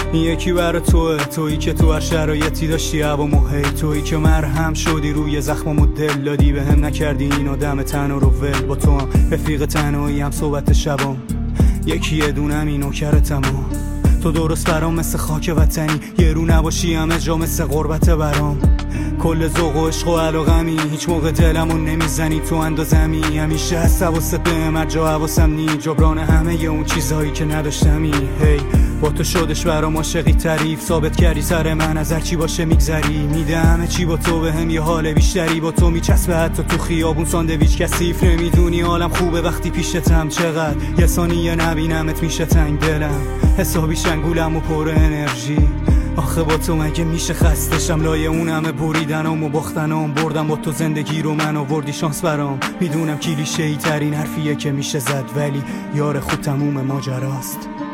این یکی برا تویی که تو هر شرایطی داشتی هوامو هی، تویی که مرهم شدی روی زخممو دل دادی به هم نکردی این آدم تنها رو ول. با تو هم رفیق تنهایی هم صحبت شبام، یکی یه دونم این نوکرتم. تو درست برام مثل خاک وطنی، یه رو نباشی همه جا مثل غربت برام. کل ذوق و عشق و علاقمی، هیچ موقع دلمو نمیزنی تو اندازمی. همیشه هست حواست بهم هر جا حواسم نی، جبران همه اون چیزهایی که نداشتمی. هی با تو شدش برام عاشقی تعریف، ثابت کردی سر من از هر چی باشه میگذری. میده همه چی با تو بهم یه حال بیشتری، با تو میچسبه حتی تو خیابون ساندویچ کثیف. نمیدونی حالم خوبه وقتی پیشتم، چقدر یه ثانیه نبینمت میشه تنگ دلم، حسابی شنگولم و پر انرژی. آخه با تو مگه میشه خستشم، لای اون همه بریدنم و باختنم. بردم با تو زندگی رو من آوردی شانس برام. میدونم کلیشه‌ای ترین حرفیه که میشه زد، ولی یار خود تموم ماجراست.